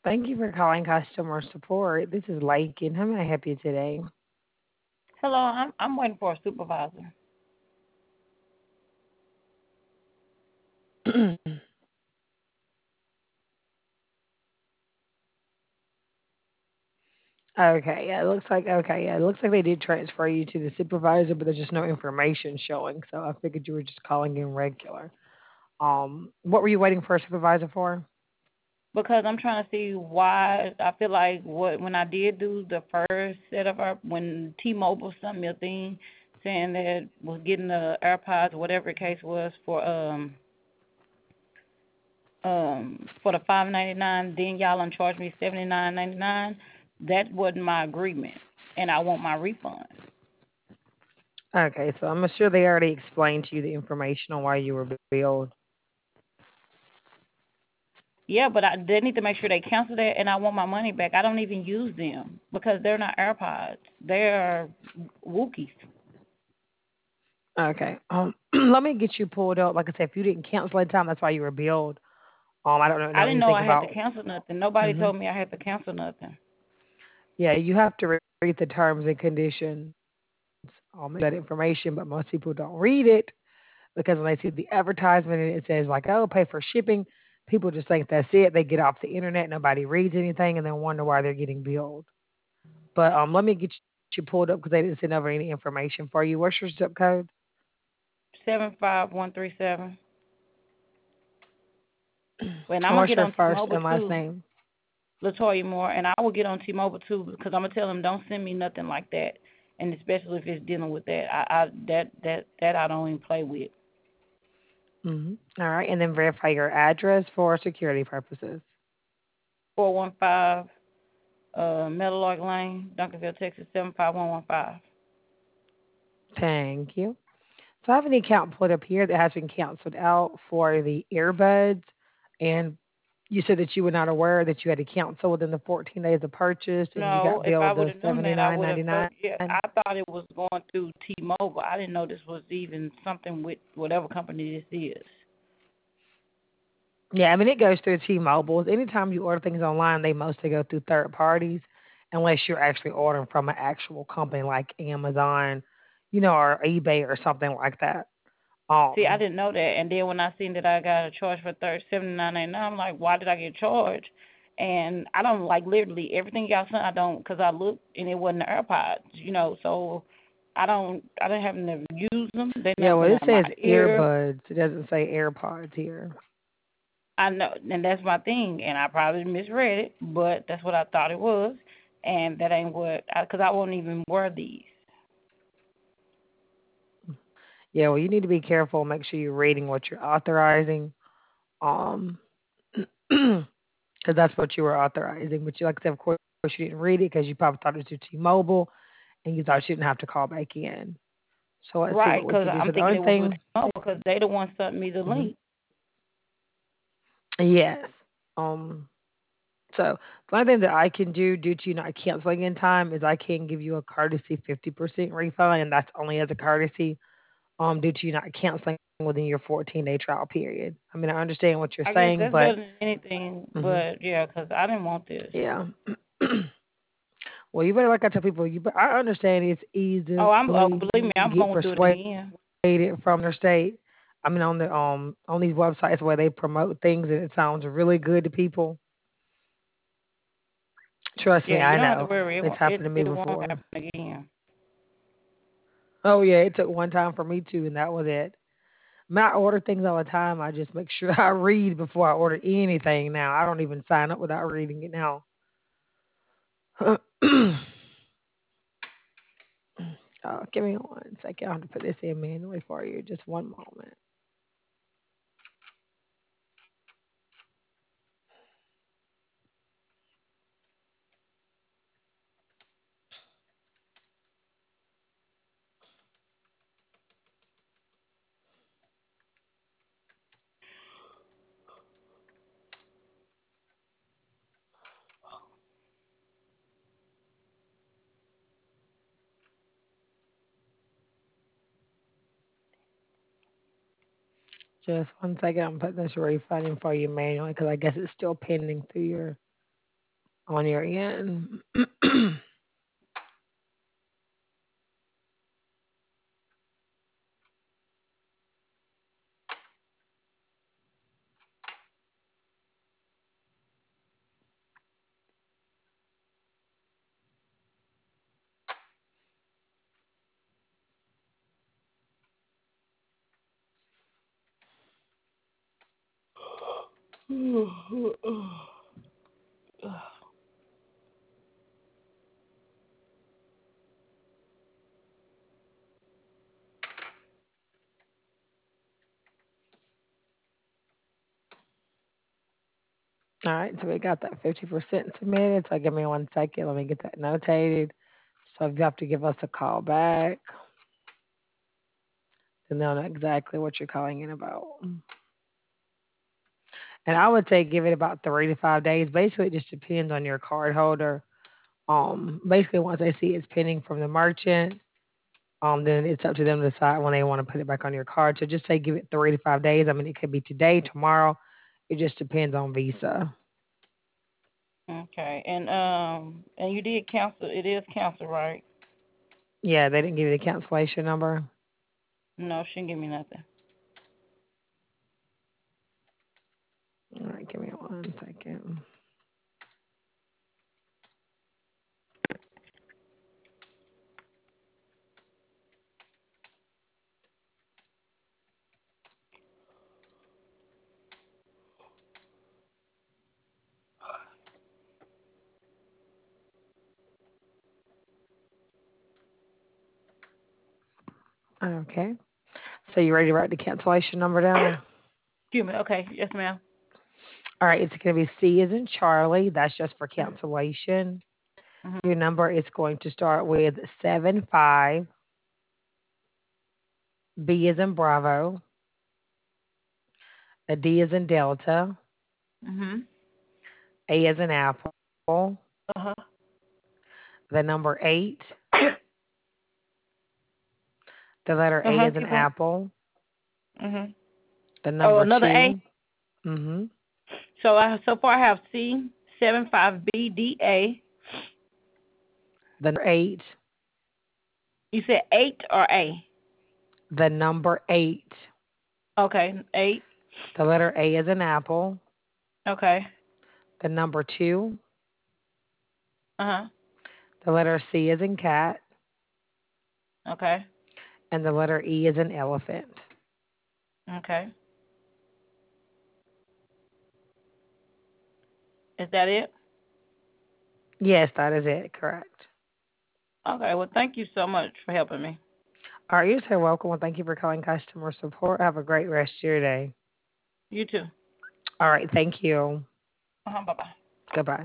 Thank you for calling customer support. This is Lakin. How may I help you today? Hello, I'm waiting for a supervisor. Okay, yeah, it looks like they did transfer you to the supervisor, but there's just no information showing. So I figured you were just calling in regular. What were you waiting for a supervisor for? Because I'm trying to see why I feel like what when I did do the first set of our when T-Mobile sent me a thing saying that was getting the AirPods, whatever the case was for the $5.99, then y'all uncharged me $79.99. That wasn't my agreement, and I want my refund. Okay, so I'm sure they already explained to you the information on why you were billed. Yeah, but they need to make sure they cancel that, and I want my money back. I don't even use them because they're not AirPods. They're Wookiees. Okay. Let me get you pulled up. Like I said, if you didn't cancel that time, that's why you were billed. I don't I know didn't know anything I had to about. cancel nothing. Nobody Hmm. told me I had to cancel nothing. Yeah, you have to read the terms and conditions. That information, but most people don't read it because when they see the advertisement and it says like, "Oh, pay for shipping," people just think that's it. They get off the internet, nobody reads anything, and then wonder why they're getting billed. But let me get you pulled up because they didn't send over any information for you. What's your zip code? 75137. And I'm And gonna what's get your on first T-Mobile and last too, name? Latoya Moore, and I will get on T-Mobile too because I'm gonna tell them don't send me nothing like that, and especially if it's dealing with that. That I don't even play with. All right, and then verify your address for security purposes. 415 Meadowlark Lane, Duncanville, Texas 75115. Thank you. So I have an account pulled up here that has been canceled out for the earbuds, and you said that you were not aware that you had to cancel within the 14 days of purchase, and you No, got if I billed would the have known that, I would have. 79.99. Yeah, I thought it was going through T-Mobile. I didn't know this was even something with whatever company this is. Yeah, I mean it goes through T-Mobile. Anytime you order things online, they mostly go through third parties, unless you're actually ordering from an actual company like Amazon, or eBay or something like that. See, I Um, didn't know that, and then when I seen that I got a charge for 79.99, I'm like, why did I get charged? And I don't like literally everything y'all sent. I don't because I looked and it wasn't the AirPods. So I didn't have to use them. They yeah, not well going it in my says ear. earbuds. It doesn't say AirPods here. I know, and that's my thing, and I probably misread it, but that's what I thought it was, and that ain't what, because I won't even wear these. Yeah, well, you need to be careful. Make sure you're reading what you're authorizing, um, because that's what you were authorizing. But you, like I said, of course, you didn't read it because you probably thought it was through T-Mobile, and you thought you didn't have to call back in. So let's see Right, what we because can do. I'm So the thinking only it was with thing, T-Mobile, because they the ones sent me the mhm, link. yes. Um, so the only thing that I can do due to you not canceling in time is I can give you a courtesy 50% refund, and that's only as a courtesy due to you not canceling within your 14-day trial period. I mean, I understand what you're I guess saying, that's but better than anything, hmm but yeah, because I didn't want this. yeah. Well, you better, like I tell people, I understand it's Believe me, easily I'm get going to do it persuaded again. from their state. I mean, on these websites where they promote things and it sounds really good to people. Trust Yeah, me, you I don't have to know. worry. It's happened to me It won't before. happen again. Oh yeah, it took one time for me too, and that was it. I mean, I order things all the time. I just make sure I read before I order anything. Now I don't even sign up without reading it now. Give me one second. I have to put this in manually for you. Just one moment. Just one second. I'm putting this refund in for you manually because I guess it's still pending through your. on your end. All right, so we got that 50% submitted. So give me 1 second. Let me get that notated. So if you have to give us a call back, then they'll know exactly what you're calling in about. And I would say give it about 3 to 5 days. Basically, it just depends on your card holder. Basically, once they see it's pending from the merchant, then it's up to them to decide when they want to put it back on your card. So just say give it 3 to 5 days. I mean, it could be today, tomorrow. It just depends on Visa. Okay. And you did cancel. It is canceled, right? Yeah, they didn't give you the cancellation number. No, she didn't give me nothing. All right, give me 1 second. Okay. So you ready to write the cancellation number down? Excuse me. Okay. Yes, ma'am. All right, it's going to be C as in Charlie. That's just for cancellation. Mhm. Your number is going to start with 75. B as in Bravo. A D as in Delta. Mhm. A as in Apple. Uh huh. The number 8. The letter Uh A huh. as in Keep going. Apple. Mhm. The Oh, number another A. 2. Mm-hmm. So far I have C 75BDA. The number 8. You said 8 or A? The number 8. Okay, 8. The letter A as in Apple. Okay. The number 2. Uh huh. The letter C as in cat. Okay. And the letter E as in elephant. Okay. Is that it? Yes, that is it. Correct. Okay. Well, thank you so much for helping me. All right, you're so welcome. Well, thank you for calling customer support. Have a great rest of your day. You too. All right, thank you. Bye bye. Goodbye.